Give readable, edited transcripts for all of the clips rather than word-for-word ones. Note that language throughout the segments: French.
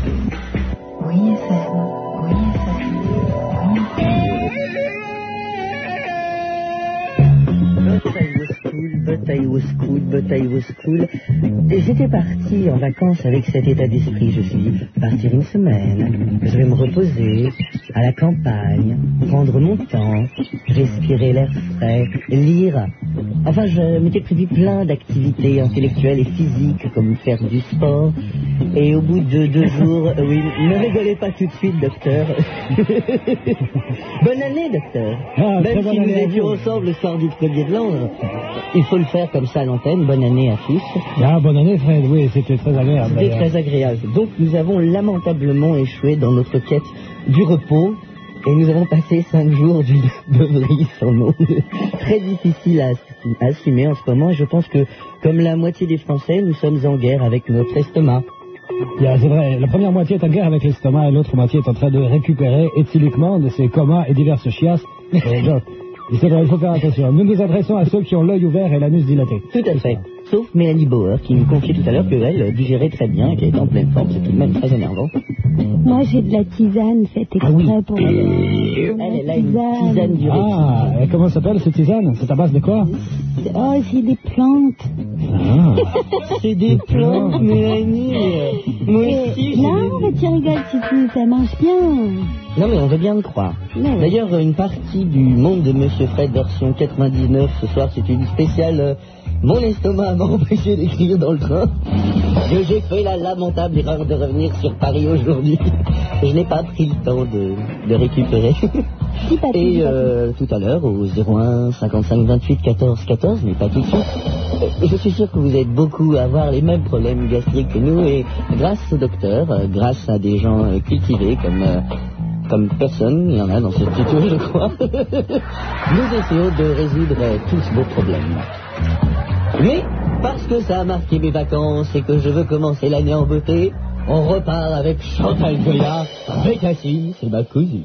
Oui, FM. Oui, FM. But I was cool. Et j'étais parti en vacances avec cet état d'esprit. Je suis parti une semaine. Je vais me reposer à la campagne, prendre mon temps, respirer l'air frais, lire. Enfin, je m'étais prévu plein d'activités intellectuelles et physiques, comme faire du sport. Et au bout de 2 jours, oui, ne rigolez pas tout de suite, docteur. Bonne année, docteur. Même si nous étions ensemble le soir du 1er de l'an, il faut le faire comme ça à l'antenne. Bonne année à tous. Ah, bonne année, Fred. Oui, c'était très agréable. C'était très agréable. Donc, nous avons lamentablement échoué dans notre quête du repos. Et nous avons passé 5 jours d'une beuverie sans nom. Très difficile à assumer en ce moment. Et je pense que, comme la moitié des Français, nous sommes en guerre avec notre estomac. Yeah, c'est vrai, la première moitié est en guerre avec l'estomac et l'autre moitié est en train de récupérer éthyliquement de ses comas et diverses chiasses. Donc, c'est vrai, il faut faire attention. Nous nous adressons à ceux qui ont l'œil ouvert et l'anus dilaté. Tout à fait. Sauf Mélanie Bauer, qui nous confiait tout à l'heure qu'elle digérait très bien et qu'elle était en pleine forme. C'est tout de même très énervant. Moi, j'ai de la tisane, c'est extrait pour Elle a une tisane du récit. Ah, et comment ça s'appelle cette tisane? C'est à base de quoi? Oh, c'est des plantes. Ah. C'est des plantes, Mélanie. Moi aussi, non, mais tu rigoles, ça marche bien. Non, mais on veut bien le croire. Ouais. D'ailleurs, une partie du monde de Monsieur Fred version 99 ce soir, c'est une spéciale... Mon estomac m'a empêché d'écrire dans le train. J'ai fait la lamentable erreur de revenir sur Paris aujourd'hui. Je n'ai pas pris le temps de récupérer. Et tout à l'heure, au 01 55 28 14 14, mais pas tout de suite, je suis sûr que vous êtes beaucoup à avoir les mêmes problèmes gastriques que nous. Et grâce au docteur, grâce à des gens cultivés comme personne, il y en a dans ce studio, je crois, nous essayons de résoudre tous vos problèmes. Mais, parce que ça a marqué mes vacances et que je veux commencer l'année en beauté, on repart avec Chantal Goya, avec Assis, c'est ma cousine.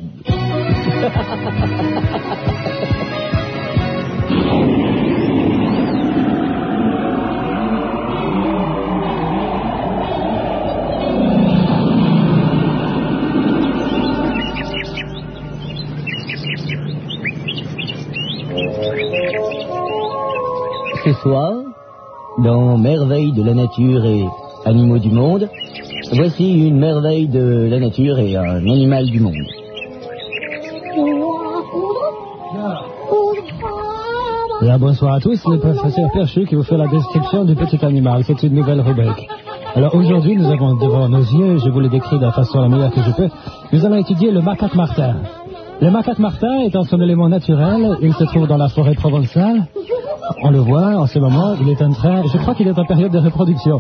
Ce soir, dans Merveilles de la nature et animaux du monde, voici une merveille de la nature et un animal du monde. Bien, bonsoir à tous, le professeur Perchu qui vous fait la description du petit animal. C'est une nouvelle rubrique. Alors aujourd'hui, nous avons devant nos yeux, je vous le décris de la façon la meilleure que je peux, nous allons étudier le macaque martin. Le macaque martin étant son élément naturel, il se trouve dans la forêt provençale. On le voit en ce moment, il est en train, je crois qu'il est en période de reproduction.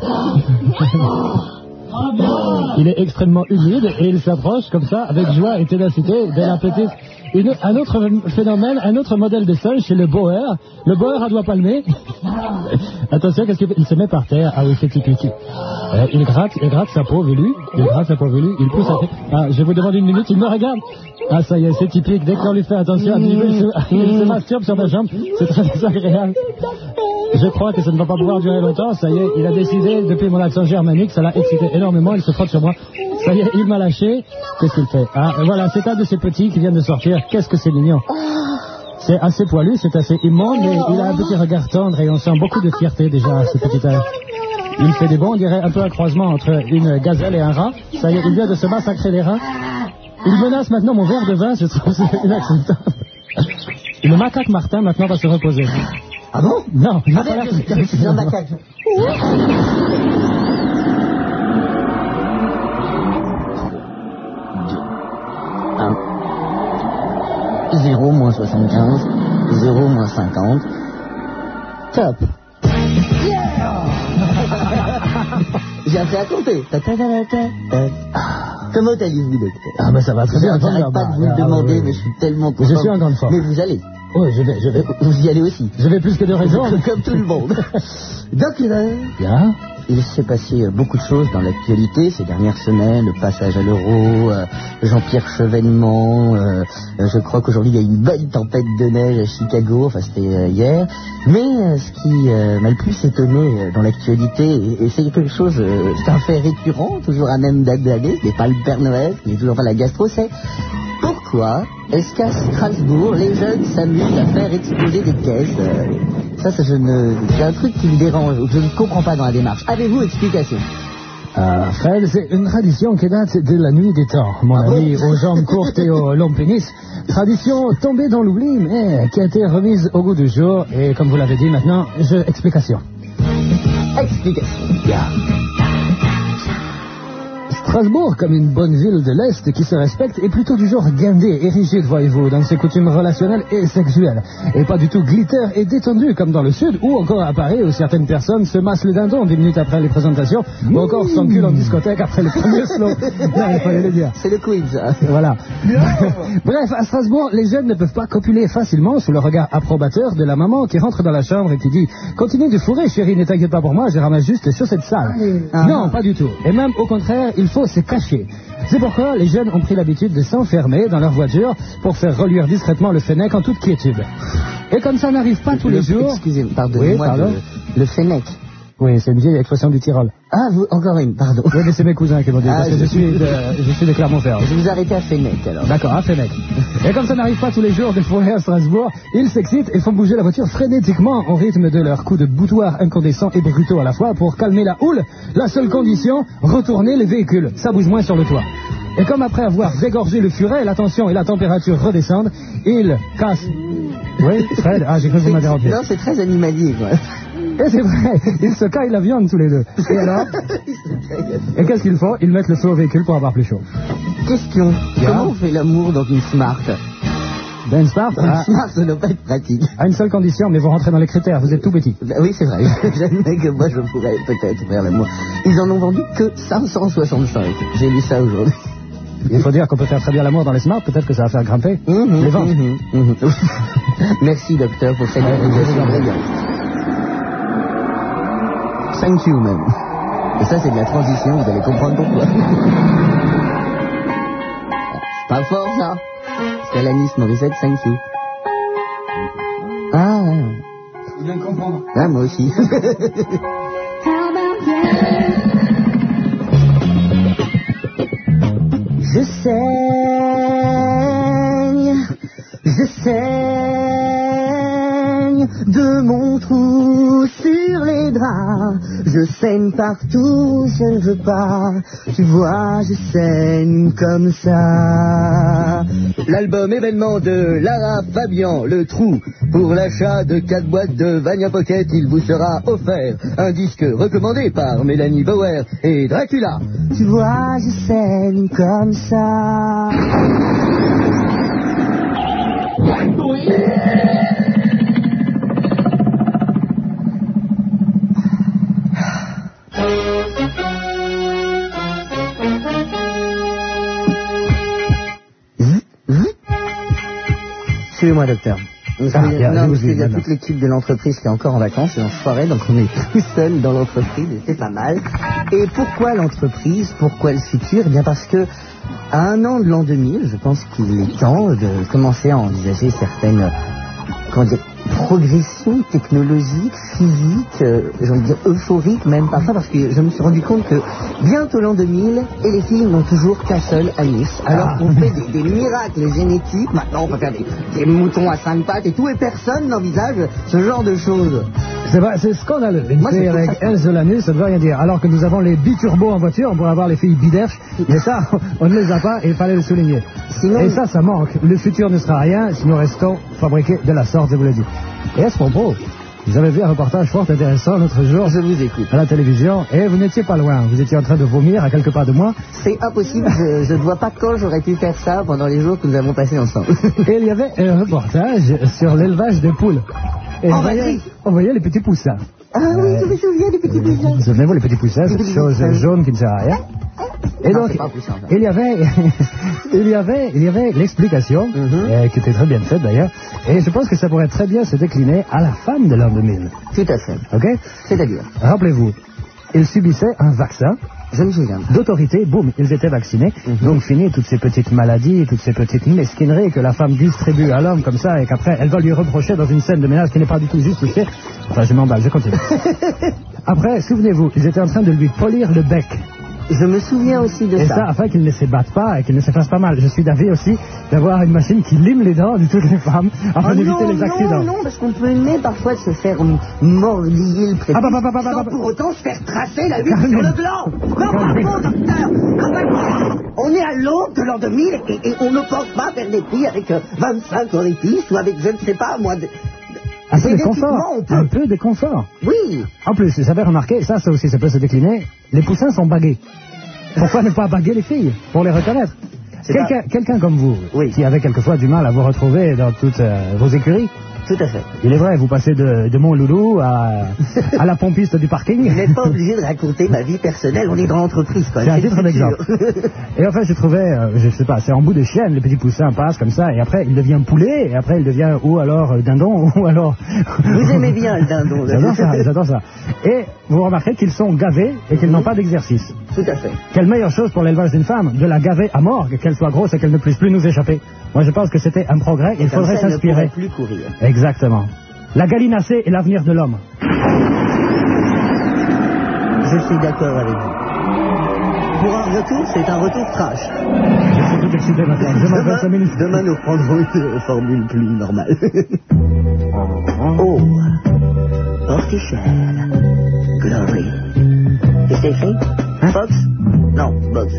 Il est extrêmement humide et il s'approche comme ça avec joie et ténacité de la petite. Un autre phénomène, un autre modèle de singe, c'est le boer. Le boer à doigt palmé. Attention, qu'est-ce qu'il se met par terre? Ah oui, c'est typique. Il gratte sa peau velue. Il pousse à terre. Ah, je vous demande une minute, il me regarde. Ah, ça y est, c'est typique. Dès qu'on lui fait attention, il se masturbe sur ma jambe. C'est très désagréable. Je crois que ça ne va pas pouvoir durer longtemps. Ça y est, il a décidé, depuis mon accent germanique, ça l'a excité énormément. Il se frotte sur moi. Ça y est, il m'a lâché. Qu'est-ce qu'il fait? Ah, voilà, c'est un de ces petits qui vient de sortir. Qu'est-ce que c'est mignon. C'est assez poilu, c'est assez immonde, mais il a un petit regard tendre et on sent beaucoup de fierté déjà à ce petit âge. Il fait des bons, on dirait un peu un croisement entre une gazelle et un rat. Ça y est, il vient de se massacrer les rats. Il menace maintenant mon verre de vin, je trouve que c'est inacceptable. Le macaque Martin maintenant va se reposer. Ah bon? Non, il n'a pas l'air c'est un macaque. 0 moins 75, 0 moins 50. Top. Yeah. J'ai assez à compter. Comment allez-vous, docteur? Ah ben ça va très bien. J'arrête pas de vous le demander, mais je suis tellement content. Je suis en grande forme. Mais vous allez. Oui, je vais. Vous y allez aussi. Je vais plus que de raison. Comme tout le monde. Docteur. Bien. il s'est passé beaucoup de choses dans l'actualité ces dernières semaines, le passage à l'euro, Jean-Pierre Chevènement, je crois qu'aujourd'hui il y a une belle tempête de neige à Chicago, enfin c'était hier. Mais ce qui m'a le plus étonné dans l'actualité, et c'est quelque chose, c'est un fait récurrent, toujours à même date de l'année, ce n'est pas le Père Noël, ce n'est toujours pas la gastro, c'est pourquoi est-ce qu'à Strasbourg, les jeunes s'amusent à faire exploser des caisses c'est un truc qui me dérange, je ne comprends pas dans la démarche. Avez-vous explication? Fred, c'est une tradition qui date de la nuit des temps, mon ami, aux jambes courtes et aux longs pénis. Tradition tombée dans l'oubli, mais qui a été remise au goût du jour, et comme vous l'avez dit maintenant, explication. Explication. Strasbourg, comme une bonne ville de l'Est qui se respecte, est plutôt du genre guindé et rigide, voyez-vous, dans ses coutumes relationnelles et sexuelles. Et pas du tout glitter et détendu comme dans le Sud, ou encore à Paris, où certaines personnes se massent le dindon 10 minutes après les présentations, ou encore s'enculent en discothèque après le premier slow. Non, il fallait le dire. C'est le quiz, ça. Voilà. Bref, à Strasbourg, les jeunes ne peuvent pas copuler facilement sous le regard approbateur de la maman qui rentre dans la chambre et qui dit « Continue de fourrer, chérie, ne t'inquiète pas pour moi, je ramasse juste les chaussettes sales. » Non, pas du tout. Et même au contraire, il faut se cacher. C'est pourquoi les jeunes ont pris l'habitude de s'enfermer dans leur voiture pour faire reluire discrètement le fennec en toute quiétude. Et comme ça n'arrive pas tous les jours... Excusez-moi, pardonnez-moi, oui, le fennec. Oui, c'est une vieille expression du Tyrol. Ah, encore une, pardon. Oui, mais c'est mes cousins qui m'ont dit, parce que je suis de Clermont-Ferrand. Je vous arrêter à Fennec, alors. D'accord, à Fennec. Et comme ça n'arrive pas tous les jours de fourrer à Strasbourg, ils s'excitent et font bouger la voiture frénétiquement au rythme de leurs coups de boutoir incandescents et brutaux à la fois pour calmer la houle. La seule condition, retourner les véhicules. Ça bouge moins sur le toit. Et comme après avoir dégorgé le furet, la tension et la température redescendent, ils cassent... Oui, Fred? Ah, j'ai cru que vous m'avez rempli. Non, c'est très animalier, quoi. Et c'est vrai, ils se caillent la viande tous les deux. Et alors? Et qu'est-ce qu'ils font? Ils mettent le feu au véhicule pour avoir plus chaud. Question. Comment on fait l'amour dans une Smart? Dans une Smart? Une Smart, ça ne doit pas être pratique. À une seule condition, mais vous rentrez dans les critères, vous êtes tout petit. Oui, c'est vrai. J'admets que moi, je pourrais peut-être faire l'amour. Ils en ont vendu que 565. J'ai lu ça aujourd'hui. Il faut dire qu'on peut faire très bien l'amour dans les Smart, peut-être que ça va faire grimper les ventes. Merci, docteur, pour cette organisation brillante. Thank you, même. Et ça, c'est de la transition, vous allez comprendre pourquoi. Pas fort, ça. C'est Alanis Morissette, thank you. Ah. Il vient de comprendre. Ah, moi aussi. Je saigne de mon trou sur les draps, je saigne partout, je ne veux pas, tu vois, je saigne comme ça. L'album événement de Lara Fabian, Le Trou, pour l'achat de 4 boîtes de Vania Pocket, il vous sera offert un disque recommandé par Mélanie Bauer et Dracula. Tu vois, je saigne comme ça. Suivez-moi, docteur. Il y a toute l'équipe de l'entreprise qui est encore en vacances et en soirée, donc on est tout seul dans l'entreprise et c'est pas mal. Et pourquoi l'entreprise? Pourquoi le futur? Eh bien parce que à 1 an de l'an 2000, je pense qu'il est temps de commencer à envisager certaines progressions technologiques, physiques, j'ai envie de dire euphoriques même parfois, parce que je me suis rendu compte que bientôt l'an 2000 et les filles n'ont toujours qu'un seul anus. Alors qu'on fait des miracles génétiques, maintenant on peut faire des moutons à 5 pattes et tout, et personne n'envisage ce genre de choses. C'est vrai, c'est scandaleux. Une fille avec un seul anus, ça ne veut rien dire. Alors que nous avons les biturbos en voiture, on pourrait avoir les filles biderches, mais ça, on ne les a pas et il fallait le souligner. Sinon, et ça manque. Le futur ne sera rien si nous restons fabriqués de la sorte, je vous l'ai dit. Et à ce propos, vous avez vu un reportage fort intéressant l'autre jour. Je vous écoute. À la télévision, et vous n'étiez pas loin. Vous étiez en train de vomir à quelques pas de moi. C'est impossible, je ne vois pas quand j'aurais pu faire ça pendant les jours que nous avons passés ensemble. Et il y avait un reportage sur l'élevage des poules. Et on voyait les petits poussins. Ah oui, je me souviens des petits poussins. Vous souvenez-vous, les petits poussins, cette chose jaune qui ne sert à rien. Et donc, il y avait l'explication, qui était très bien faite d'ailleurs, et je pense que ça pourrait très bien se décliner à la fin de l'an 2000. Tout à fait. Ok? C'est-à-dire? Rappelez-vous, ils subissaient un vaccin. Je me souviens. D'autorité, boum, ils étaient vaccinés. Donc fini toutes ces petites maladies, toutes ces petites mesquineries que la femme distribue à l'homme comme ça et qu'après elle va lui reprocher dans une scène de ménage qui n'est pas du tout justifiée. Enfin, je m'emballe, je continue. Après, souvenez-vous, ils étaient en train de lui polir le bec. Je me souviens aussi de ça. Et ça, afin qu'il ne s'ébatte pas et qu'il ne se fasse pas mal. Je suis d'avis aussi d'avoir une machine qui lime les dents de toutes les femmes afin d'éviter les accidents. Non, parce qu'on peut aimer parfois de se faire mordiller le prépuce sans pour autant se faire tracer la huile sur le blanc. Non, pardon, docteur. On est à l'aube de l'an 2000 et on ne pense pas faire des prix avec 25 orifices ou avec je ne sais pas moi... Un peu de confort, un peu de confort. Oui. En plus, j'avais remarqué, ça aussi, ça peut se décliner, les poussins sont bagués. Pourquoi ne pas baguer les filles, pour les reconnaître? Quelqu'un comme vous, qui avait quelquefois du mal à vous retrouver dans toutes vos écuries. Tout à fait. Il est vrai, vous passez de Montloulou à la pompiste du parking. Vous n'êtes pas obligé de raconter ma vie personnelle, on est dans l'entreprise, quoi. C'est un titre d'exemple. Et enfin, je trouvais, je sais pas, c'est en bout de chaîne, le petit poussin passe comme ça, et après, il devient poulet, et après, il devient ou alors dindon, ou alors... Vous aimez bien le dindon. J'adore ça. Et vous remarquez qu'ils sont gavés et qu'ils n'ont pas d'exercice. Tout à fait. Quelle meilleure chose pour l'élevage d'une femme, de la gaver à mort, qu'elle soit grosse et qu'elle ne puisse plus nous échapper. Moi, je pense que c'était un progrès, il faudrait s'inspirer. Ne plus courir. Exactement. La gallinacée est l'avenir de l'homme. Je suis d'accord avec vous. Pour un retour, c'est un retour trash. Je suis tout excité maintenant. Demain, nous reprendrons une formule plus normale. Oh, Portichel, Glory. Qu'est-ce que c'est écrit? Fox? Non, Box.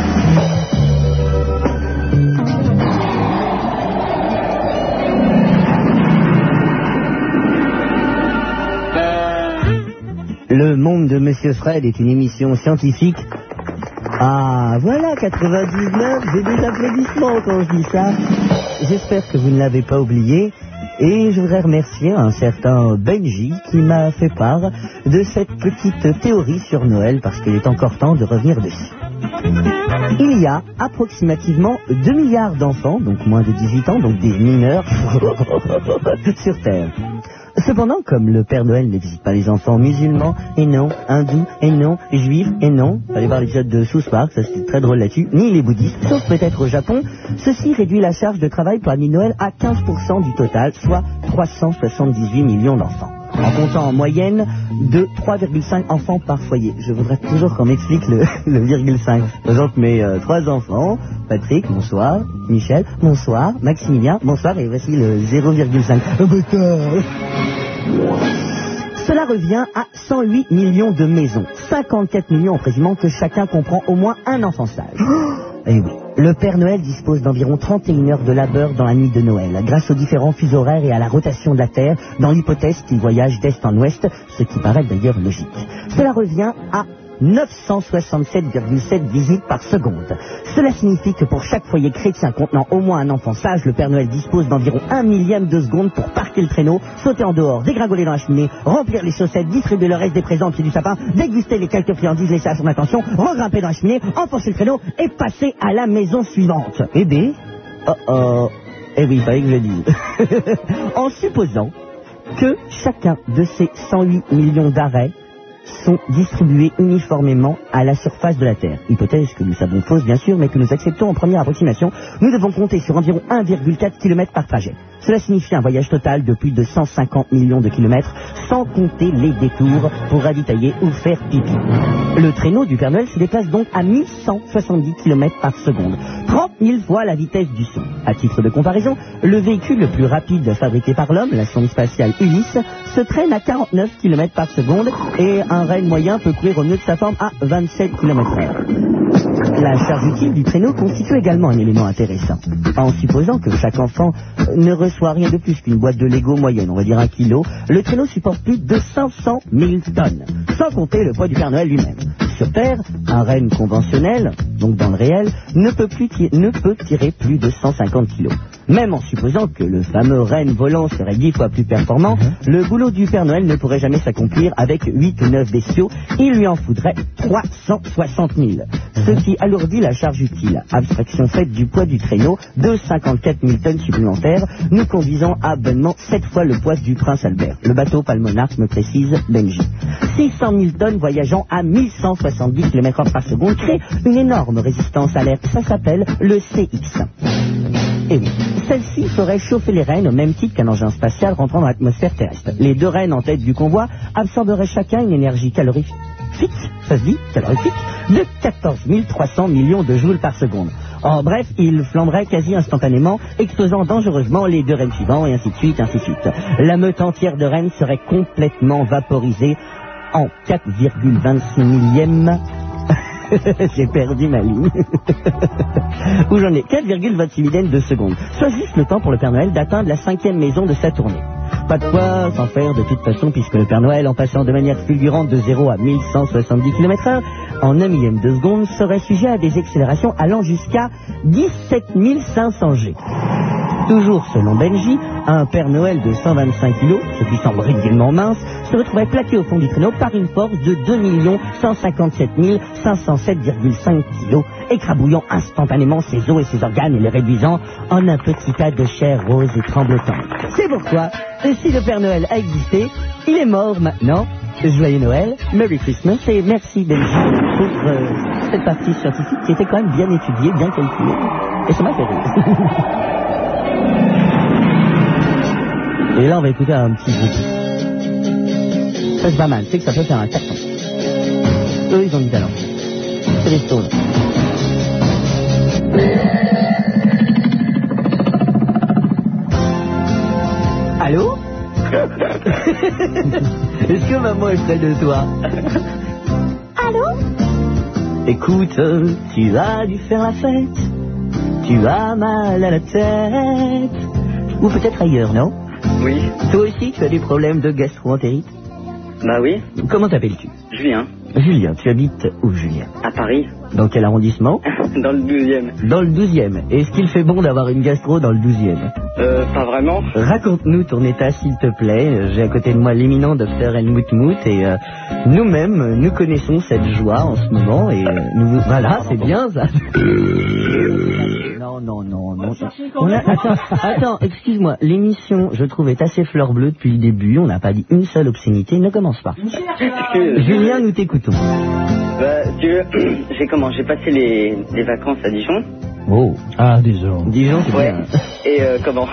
Le monde de Monsieur Fred est une émission scientifique. Ah, voilà, 99, j'ai des applaudissements quand je dis ça. J'espère que vous ne l'avez pas oublié. Et je voudrais remercier un certain Benji qui m'a fait part de cette petite théorie sur Noël, parce qu'il est encore temps de revenir dessus. Il y a approximativement 2 milliards d'enfants, donc moins de 18 ans, donc des mineurs, sur Terre. Cependant, comme le Père Noël ne visite pas les enfants musulmans, et non, hindous, et non, juifs, et non, allez voir l'épisode de South Park, ça c'est très drôle là-dessus, ni les bouddhistes, sauf peut-être au Japon, ceci réduit la charge de travail pour la nuit de Noël à 15% du total, soit 378 millions d'enfants. En comptant en moyenne de 3,5 enfants par foyer. Je voudrais toujours qu'on m'explique le virgule 5. Par exemple, mes 3 enfants, Patrick, bonsoir, Michel, bonsoir, Maximilien, bonsoir, et voici le 0,5. Cela revient à 108 millions de maisons, 54 millions en présumant que chacun comprend au moins un enfant sage. Eh oui, le Père Noël dispose d'environ 31 heures de labeur dans la nuit de Noël, grâce aux différents fuseaux horaires et à la rotation de la Terre, dans l'hypothèse qu'il voyage d'est en ouest, ce qui paraît d'ailleurs logique. Cela revient à 967,7 visites par seconde. Cela signifie que pour chaque foyer chrétien contenant au moins un enfant sage, le Père Noël dispose d'environ 1 millième de seconde pour parquer le traîneau, sauter en dehors, dégringoler dans la cheminée, remplir les chaussettes, distribuer le reste des présents au pied du sapin, déguster les quelques friandises laissées à son attention, regrimper dans la cheminée, enfoncer le traîneau et passer à la maison suivante. Eh bien, eh oui, il fallait que je le dise. En supposant que chacun de ces 108 millions d'arrêts sont distribués uniformément à la surface de la Terre. Hypothèse que nous savons fausse, bien sûr, mais que nous acceptons en première approximation. Nous devons compter sur environ 1,4 km par trajet. Cela signifie un voyage total de plus de 150 millions de kilomètres, sans compter les détours pour ravitailler ou faire pipi. Le traîneau du Père Noël se déplace donc à 1170 km par seconde, 30 000 fois la vitesse du son. À titre de comparaison, le véhicule le plus rapide fabriqué par l'homme, la sonde spatiale Ulysse, se traîne à 49 km par seconde et un renne moyen peut courir au mieux de sa forme à 27 km/h. La charge utile du traîneau constitue également un élément intéressant. En supposant que chaque enfant ne reçoit rien de plus qu'une boîte de Lego moyenne, on va dire 1 kilo, le traîneau supporte plus de 500 000 tonnes, sans compter le poids du Père Noël lui-même. Sur Terre, un renne conventionnel, donc dans le réel, ne peut tirer plus de 150 kilos. Même en supposant que le fameux renne volant serait 10 fois plus performant, le boulot du Père Noël ne pourrait jamais s'accomplir avec 8 ou 9 bestiaux, il lui en faudrait 360 000. ce qui alourdit la charge utile. Abstraction faite du poids du traîneau de 54 000 tonnes supplémentaires, nous conduisant à bonnement 7 fois le poids du Prince Albert. Le bateau Palmonarque, me précise Benji. 600 000 tonnes voyageant à 1170 km par seconde crée une énorme résistance à l'air. Ça s'appelle le CX. Et oui, celle-ci ferait chauffer les rênes au même titre qu'un engin spatial rentrant dans l'atmosphère terrestre. Les 2 rênes en tête du convoi absorberaient chacun une énergie calorifique, ça se dit, calorifique, de 14 300 millions de joules par seconde. En bref, ils flamberaient quasi instantanément, explosant dangereusement les 2 rênes suivants, et ainsi de suite, ainsi de suite. La meute entière de rênes serait complètement vaporisée en 4,26 millièmes. J'ai perdu ma ligne. Où j'en ai 4,26 millièmes de seconde. Soit juste le temps pour le Père Noël d'atteindre la 5e maison de sa tournée. Pas de quoi s'en faire de toute façon, puisque le Père Noël, en passant de manière fulgurante de 0 à 1170 km/h, en 1 millième de seconde, serait sujet à des accélérations allant jusqu'à 17 500 G. Toujours selon Benji, un Père Noël de 125 kg, ce qui semble ridiculement mince, se retrouverait plaqué au fond du traîneau par une force de 2 157 507,5 kg, écrabouillant instantanément ses os et ses organes et les réduisant en un petit tas de chair rose et tremblotante. C'est pourquoi, si le Père Noël a existé, il est mort maintenant. Joyeux Noël, Merry Christmas, et merci Benji pour cette partie scientifique qui était quand même bien étudiée, bien calculée, et ça m'a fait rire. Et là, on va écouter un petit groupe. Ça, c'est pas mal. C'est que ça peut faire un carton. Eux, ils ont du talent. C'est les Stones. Allô? Est-ce que maman est près de toi? Allô? Écoute, tu as dû faire la fête. Tu as mal à la tête. Ou peut-être ailleurs, non? Oui. Toi aussi, tu as des problèmes de gastro-entérite? Bah oui. Comment t'appelles-tu? Julien. Julien, tu habites où, Julien? À Paris. Dans quel arrondissement? Dans le 12e. Dans le 12e. Est-ce qu'il fait bon d'avoir une gastro dans le 12e? Pas vraiment. Raconte-nous ton état, s'il te plaît. J'ai à côté de moi l'éminent docteur Helmut Mout et nous-mêmes, nous connaissons cette joie en ce moment et nous... Voilà, c'est bien ça. Non. Attends, excuse-moi. L'émission, je trouve, est assez fleur bleue depuis le début. On n'a pas dit une seule obscénité. Ne commence pas. Julien, nous t'écoutons. Bah, tu veux, j'ai passé les vacances à Dijon. Oh. Ah, Dijon. Dijon, c'est Ouais. bien. Et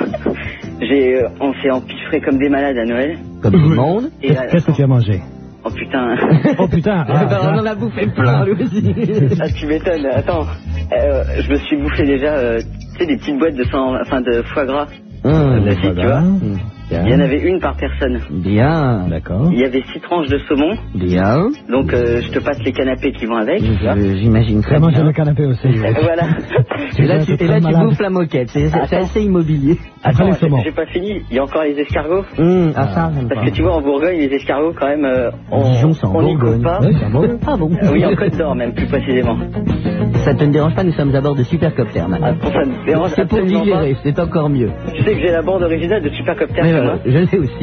on s'est empiffré comme des malades à Noël. Comme tout le monde. Et Qu'est-ce que tu as mangé? Oh putain. Oh putain. On en a bouffé plein, lui aussi. Ah, tu m'étonnes. Attends. Je me suis bouffé déjà, tu sais, des petites boîtes de foie gras. D'accord. Tu vois. Il y en avait une par personne. Bien. D'accord. Il y avait 6 tranches de saumon. Bien. Donc je te passe les canapés qui vont avec. Tu vois. J'imagine très Tu as mangé bien. le canapé aussi. Voilà. Et là, tu bouffes la moquette. C'est assez immobilier. Après les saumons. J'ai pas fini. Il y a encore les escargots. Ça, j'aime Parce pas. que tu vois, en Bourgogne, les escargots, quand même, Dijon, c'est en on n'y coupe Bourgogne. pas. Oui, c'est bon. Ah bon? Oui, en Côte d'Or, même, plus précisément. Ça te ne dérange pas, nous sommes à bord de Supercopter Ah, maintenant. pour ça me dérange C'est pour absolument digérer, c'est encore mieux. pas. Tu sais que j'ai la bande originale de Supercopter Mais chez voilà, moi. je l'ai aussi.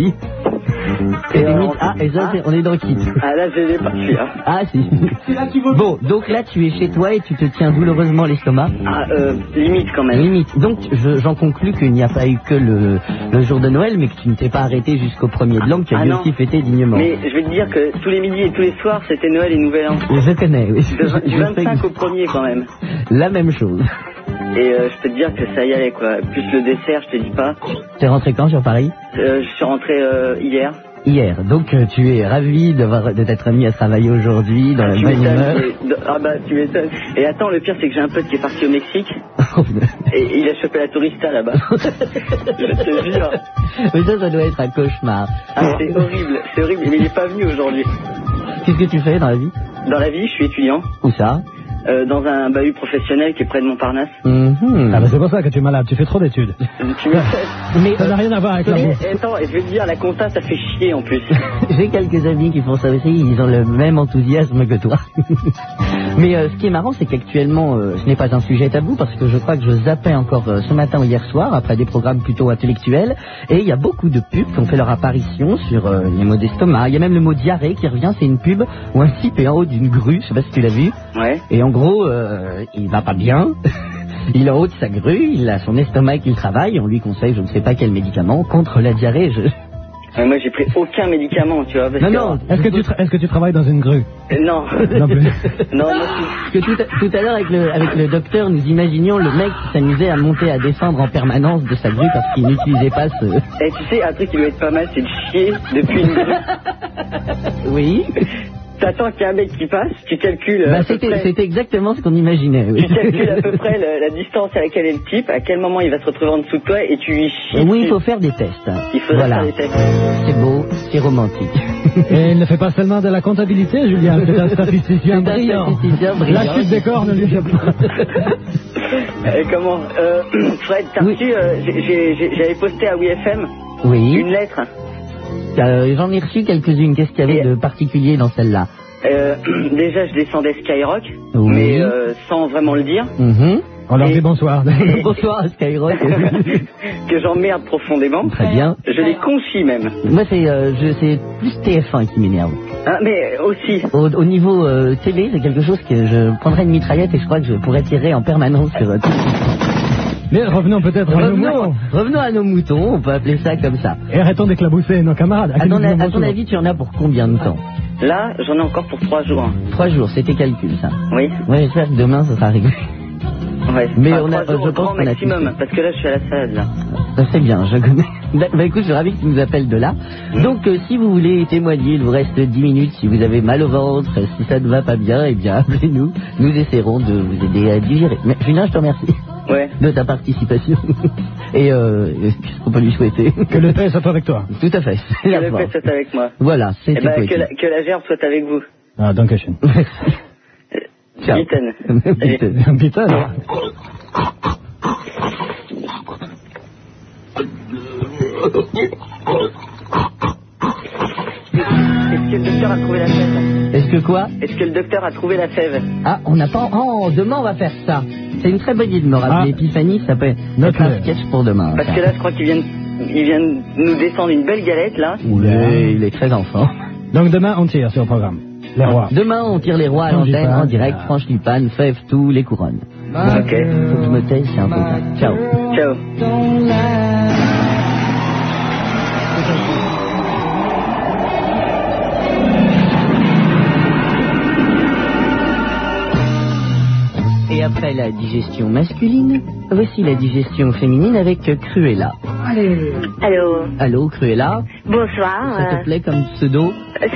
Et limite, et ça, on est dans le kit. Ah là, je l'ai pas celui-là. Ah si. Bon, donc là, tu es chez toi et tu te tiens douloureusement l'estomac. Ah, limite quand même. Limite. Donc, j'en conclus qu'il n'y a pas eu que le jour de Noël, mais que tu ne t'es pas arrêté jusqu'au 1er de l'an, que tu as Ah dû non. aussi fêter dignement. Mais je vais te dire que tous les midis et tous les soirs, c'était Noël et Nouvel An. Je connais, oui. Du Je sais 25 au 1er quand même. La même chose. Et je peux te dire que ça y allait quoi. Plus le dessert, je te dis pas. T'es rentré quand sur Paris? Je suis rentré hier. Hier. Donc, tu es ravi de t'être mis à travailler aujourd'hui dans la Tu bonne m'étonnes. humeur. Ah bah tu m'étonnes. Et attends, le pire c'est que j'ai un pote qui est parti au Mexique et il a chopé la tourista là-bas. Je te jure. Mais ça doit être un cauchemar. Ah, c'est horrible, mais il est pas venu aujourd'hui. Qu'est-ce que tu fais dans la vie? Dans la vie, je suis étudiant. Où ça? Dans un bahut professionnel qui est près de Montparnasse. Ah bah c'est pour ça que tu es malade, tu fais trop d'études. Tu me Mais Ça n'a rien à voir avec la Mais bouffe. attends, je vais te dire, la compta, ça fait chier en plus. j'ai quelques amis qui font ça aussi, ils ont le même enthousiasme que toi. Mais ce qui est marrant, c'est qu'actuellement, ce n'est pas un sujet tabou, parce que je crois que je zappais encore ce matin ou hier soir, après des programmes plutôt intellectuels, et il y a beaucoup de pubs qui ont fait leur apparition sur les mots d'estomac. Il y a même le mot diarrhée qui revient, c'est une pub où un type est en haut d'une grue, je sais pas si tu l'as vu, Ouais. et en gros, il va pas bien. Il est en haut de sa grue, il a son estomac qui travaille, on lui conseille je ne sais pas quel médicament contre la diarrhée. Moi j'ai pris aucun médicament, tu vois. Non. Est-ce que tu travailles dans une grue? Non. Non plus. Non. Parce que tout à l'heure avec le docteur, nous imaginions le mec qui s'amusait à monter, à descendre en permanence de sa grue parce qu'il n'utilisait pas ce... Et tu sais, un truc qui doit être pas mal, c'est de chier depuis une grue. Oui. T'attends qu'il y ait un mec qui passe, tu calcules... C'était exactement ce qu'on imaginait. Oui. Tu calcules à peu près la distance à laquelle est le type, à quel moment il va se retrouver en dessous de toi et tu lui chies. Oui, il faut faire des tests. Il faut faire des tests. C'est beau, c'est romantique. Et il ne fait pas seulement de la comptabilité, Julien, c'est un statisticien brillant. La chute des corps ne lui fait pas. Comment Fred, t'as reçu, j'avais posté à WeFM une lettre. J'en ai reçu quelques-unes. Qu'est-ce qu'il y avait de particulier dans celle-là? Déjà, je descendais Skyrock, oui. mais sans vraiment le dire. On leur dit bonsoir. Bonsoir à Skyrock. Que j'emmerde profondément. Très bien. Je les confie même. Moi, c'est plus TF1 qui m'énerve. Ah, mais aussi. Au niveau télé, c'est quelque chose que je prendrais une mitraillette et je crois que je pourrais tirer en permanence sur votre... Mais revenons peut-être à nos moutons. Revenons à nos moutons, on peut appeler ça comme ça. Et arrêtons d'éclabousser nos camarades. À ton avis, tu en as pour combien de temps? Là, j'en ai encore pour 3 jours. 3 jours, c'est tes calculs, ça? Oui. Oui, j'espère que demain, ça sera réglé. Ouais. Mais enfin, on a, je pense qu'on a maximum, parce que là, je suis à la salade, là. C'est bien, je connais. Bah écoute, je suis ravi que tu nous appelles de là. Donc, si vous voulez témoigner, il vous reste 10 minutes. Si vous avez mal au ventre, si ça ne va pas bien, eh bien, appelez-nous. Nous essaierons de vous aider à digérer. Mais Julien, je te remercie. Ouais. De ta participation. Et qu'est-ce qu'on peut lui souhaiter? Que le paix soit avec toi. Tout à fait. Que le paix soit avec moi. Voilà, c'est que la gerbe soit avec vous. Ah, dankeschön. Ciao. Bitten. Bitten. Est-ce que le docteur a trouvé la fève? Est-ce que quoi? Est-ce que le docteur a trouvé la fève? Ah, on n'a pas... Oh, demain on va faire ça. C'est une très bonne idée de me rappeler. Épiphanie, ça peut être un sketch pour demain. Parce que là, je crois qu'il vient de nous descendre une belle galette, là. Oui, il est très enfant. Donc demain, on tire sur le programme. Les rois. Demain, on tire les rois à l'antenne, en direct, Franche-Lupane, fève tout, les couronnes. Ok. Faut que je me taise, c'est un peu tard. Ciao. Ciao. Et après la digestion masculine, voici la digestion féminine avec Cruella. Allô. Allô, Cruella. Bonsoir. Ça te plaît comme pseudo?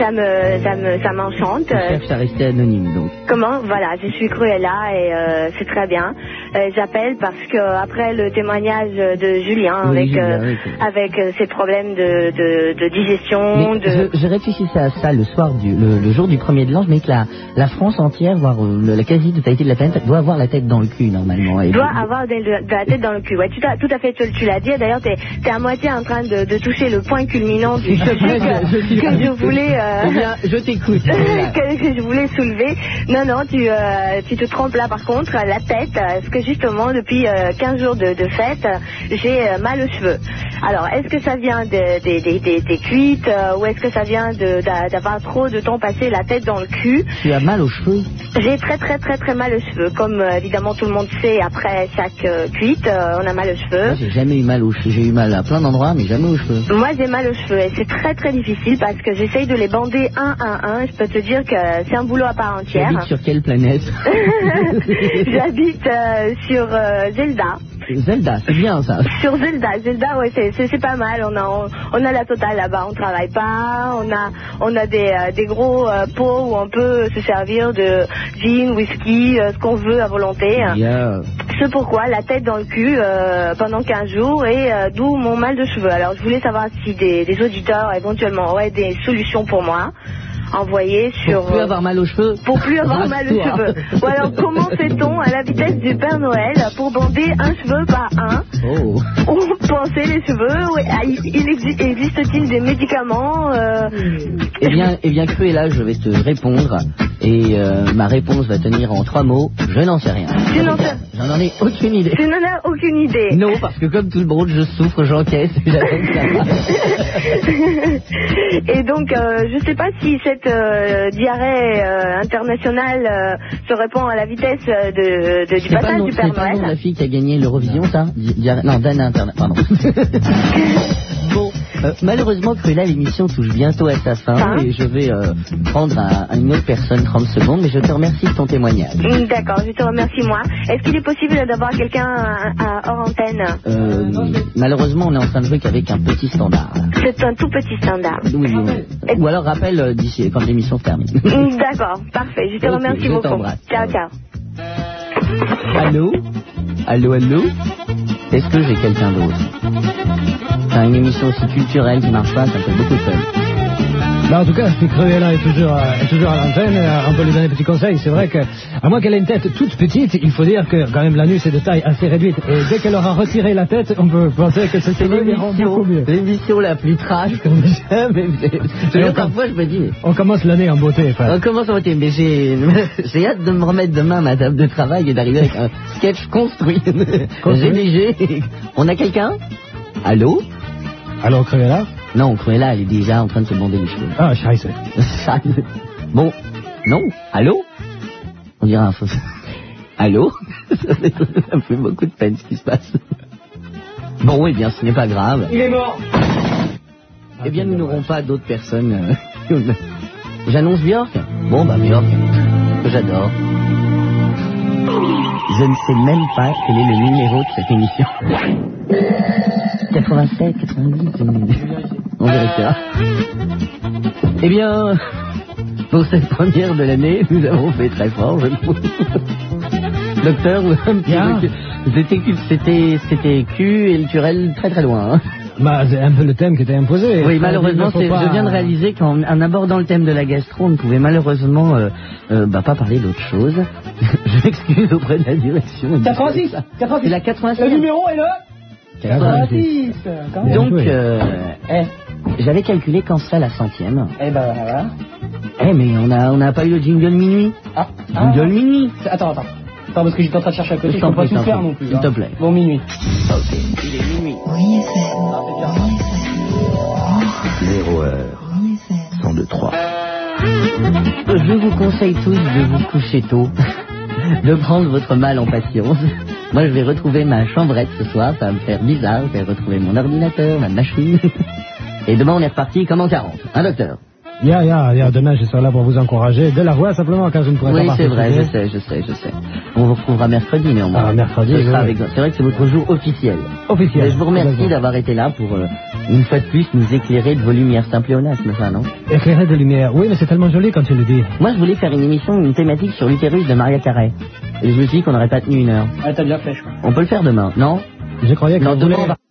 Ça m'enchante. Je cherche à rester anonyme, donc. Comment? Voilà, je suis Cruella et c'est très bien. J'appelle parce que après le témoignage de Julien avec ses problèmes de digestion, je réfléchissais à ça le soir le jour du 1er de l'an, mais que la France entière, voire la quasi-totalité de la planète, doit avoir la tête dans le cul normalement. Doit avoir de la tête dans le cul. Ouais, tout à fait, tu l'as dit. D'ailleurs, t'es à moitié en train de toucher le point culminant du sujet que je voulais. Eh bien, je t'écoute. que je voulais soulever. Non, tu te trompes là par contre. La tête, parce que justement depuis 15 jours de fête, j'ai mal aux cheveux. Alors, est-ce que ça vient des cuites ou est-ce que ça vient d'avoir trop de temps passé la tête dans le cul? Tu as mal aux cheveux? J'ai très mal aux cheveux. Comme évidemment tout le monde sait, après chaque cuite, on a mal aux cheveux. Moi, j'ai jamais eu mal aux cheveux. J'ai eu mal à plein d'endroits, mais jamais aux cheveux. Moi, j'ai mal aux cheveux et c'est très difficile parce que j'essaye de les bander un à un. Je peux te dire que c'est un boulot à part entière. Tu habites sur quelle planète? J'habite sur Zelda. Zelda, c'est bien ça. Sur Zelda, ouais, c'est pas mal. On a la totale là-bas, on travaille pas, on a des gros pots où on peut se servir de gin, whisky, ce qu'on veut à volonté. Yeah. C'est pourquoi la tête dans le cul pendant 15 jours et d'où mon mal de cheveux. Alors je voulais savoir si des auditeurs éventuellement auraient des solutions pour moi. Envoyé sur... Pour plus avoir mal aux cheveux. Pour plus avoir mal aux cheveux. Ou alors, comment fait-on à la vitesse du Père Noël pour bander un cheveu par un? Oh. Ou penser les cheveux? Existe-t-il des médicaments Eh bien, Cruella, je vais te répondre. Et ma réponse va tenir en 3 mots. Je n'en sais rien. J'en ai aucune idée. Tu n'en as aucune idée. Non, parce que comme tout le monde, je souffre, j'encaisse. Et donc, je sais pas si cette diarrhée internationale se répand à la vitesse du passage du Père C'est pas Noël. la fille qui a gagné l'Eurovision, ça Non, Dana Internet, pardon. Bon, malheureusement, Cruella, l'émission touche bientôt à sa fin et je vais prendre à une autre personne 30 secondes, mais je te remercie de ton témoignage. D'accord, je te remercie moi. Est-ce qu'il est possible d'avoir quelqu'un hors antenne? Malheureusement, on est en train de jouer qu'avec un petit standard. C'est un tout petit standard. Oui. Ou alors rappelle d'ici quand l'émission se termine. D'accord, parfait. Je te remercie je beaucoup. t'embrasse. Ciao, ciao. Allô? Est-ce que j'ai quelqu'un d'autre? Enfin, une émission aussi culturelle qui marche pas, ça me fait beaucoup de peine. Bah, en tout cas, si Cruella est toujours à l'antenne, on peut lui donner un petit conseil. C'est vrai que, à moins qu'elle ait une tête toute petite, il faut dire que quand même l'anus est de taille assez réduite. Et dès qu'elle aura retiré la tête, on peut penser que c'est l'émission la plus trash qu'on ait jamais fait. Parfois, je me dis... On commence l'année en beauté. On commence en beauté, mais j'ai hâte de me remettre demain à ma table de travail et d'arriver avec un sketch construit. Rédigé. On a quelqu'un? Allô, Cruella? Non, Cruella, elle est déjà en train de se bander les cheveux. Ah, scheiße. Bon, non, allô? On dirait un faux. Allô? Ça me fait beaucoup de peine ce qui se passe. Bon, eh bien, ce n'est pas grave. Il est mort. Eh bien, nous n'aurons pas d'autres personnes. J'annonce Björk? Bon, bah, Björk, que j'adore. Je ne sais même pas quel est le numéro de cette émission. 87, 90, on vérifiera. Eh bien, pour cette première de l'année, nous avons fait très fort, je trouve. Docteur, c'était cul et le turel très très loin. Hein. Bah, c'est un peu le thème qui était imposé. Oui, malheureusement, je viens de réaliser qu'en abordant le thème de la gastro, on ne pouvait malheureusement pas parler d'autre chose. Je m'excuse auprès de la direction. 86. C'est la 86. Le numéro est là 86. Donc, j'avais calculé quand serait la 100e. Eh ben voilà. Mais on n'a pas eu le jingle minuit. Jingle minuit. Attends, parce que j'étais en train de chercher à côté, je peux pas tout faire non plus. S'il te plaît. Bon, minuit. Ok, il est minuit. Oui, FM. 0 heure. 102.3. Je vous conseille tous de vous coucher tôt, de prendre votre mal en patience. Moi, je vais retrouver ma chambrette ce soir, ça va me faire bizarre, je vais retrouver mon ordinateur, ma machine. Et demain, on est reparti comme en 40. Hein, docteur? Demain, je serai là pour vous encourager. De la voix, simplement, car je ne pourrai pas participer. Oui, c'est vrai, je sais. On vous retrouvera mercredi, néanmoins. Mercredi, c'est vrai que c'est votre jour officiel. Et je vous remercie d'avoir été là pour, une fois de plus, nous éclairer de vos lumières. C'est un pléonasme, ça, non? Éclairer de lumière. Oui, mais c'est tellement joli quand tu le dis. Moi, je voulais faire une thématique sur l'utérus de Maria Carey. Et je me suis dit qu'on n'aurait pas tenu 1 heure. Ah, t'as bien fait, je crois. On peut le faire demain, non? Je croyais que... Non, demain, on va...